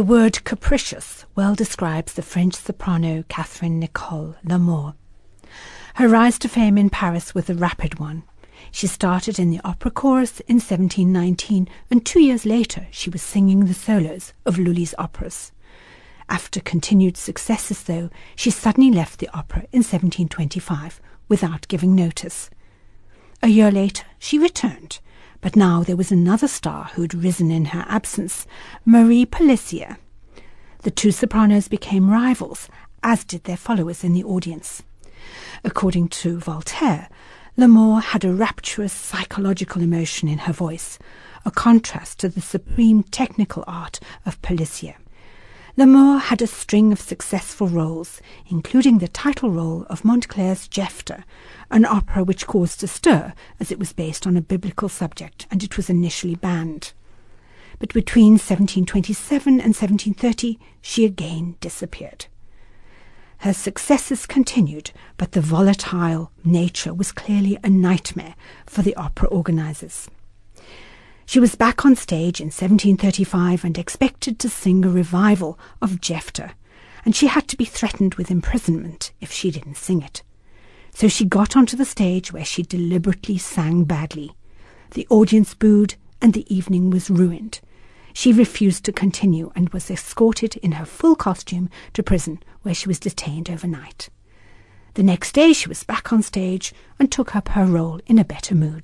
The word capricious well describes the French soprano Catherine Nicole Lamour. Her rise to fame in Paris was a rapid one. She started in the opera chorus in 1719, and 2 years later she was singing the solos of Lully's operas. After continued successes, though, she suddenly left the opera in 1725 without giving notice. A year later she returned, but now there was another star who had risen in her absence, Marie Pelissier. The two sopranos became rivals, as did their followers in the audience. According to Voltaire, Lamour had a rapturous psychological emotion in her voice, a contrast to the supreme technical art of Pelissier. Lamour had a string of successful roles, including the title role of Montclair's Jephtha, an opera which caused a stir as it was based on a biblical subject and it was initially banned. But between 1727 and 1730 she again disappeared. Her successes continued, but the volatile nature was clearly a nightmare for the opera organisers. She was back on stage in 1735 and expected to sing a revival of Jephtha, and she had to be threatened with imprisonment if she didn't sing it. So she got onto the stage where she deliberately sang badly. The audience booed and the evening was ruined. She refused to continue and was escorted in her full costume to prison, where she was detained overnight. The next day she was back on stage and took up her role in a better mood.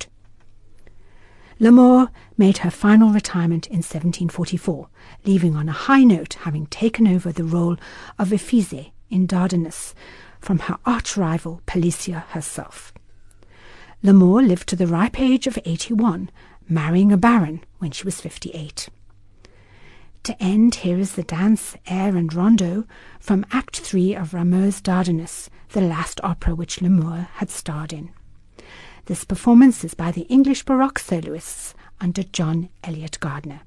Lamour made her final retirement in 1744, leaving on a high note, having taken over the role of Ephize in Dardanus from her arch-rival Pelissier herself. Lamour lived to the ripe age of 81, marrying a baron when she was 58. To end, here is the dance, air and rondo from Act 3 of Rameau's Dardanus, the last opera which Lamour had starred in. This performance is by the English Baroque soloists under John Eliot Gardiner.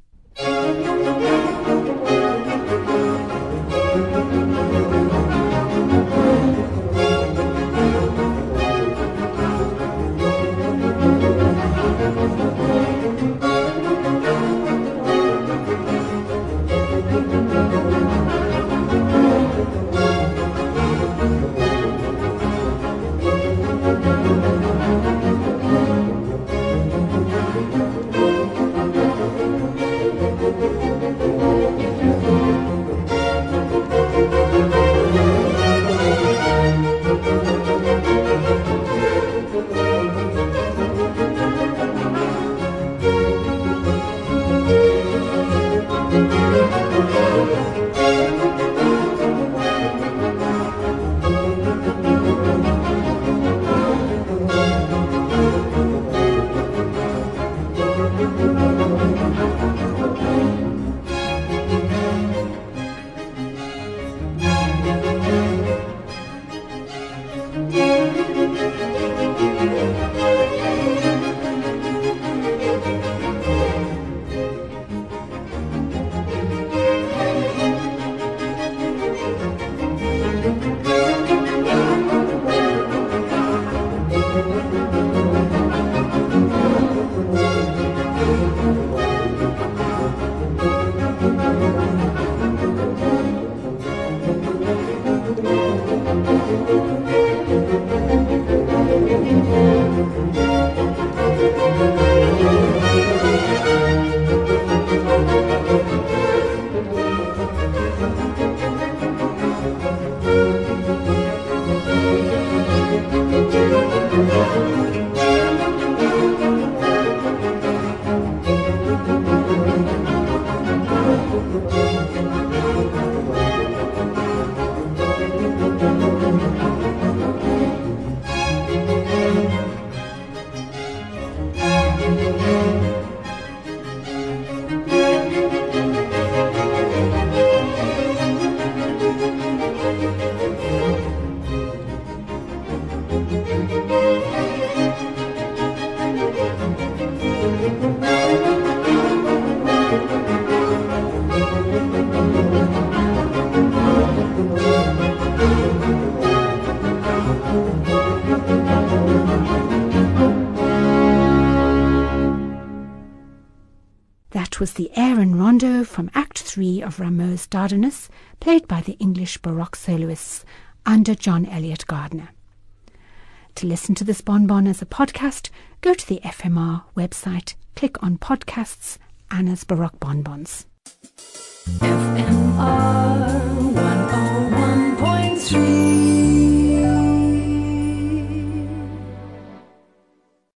That was the air and rondo from Act 3 of Rameau's Dardanus, played by the English Baroque soloists under John Eliot Gardiner. To listen to this bonbon as a podcast, go to the FMR website, click on Podcasts, Anna's Baroque Bonbons.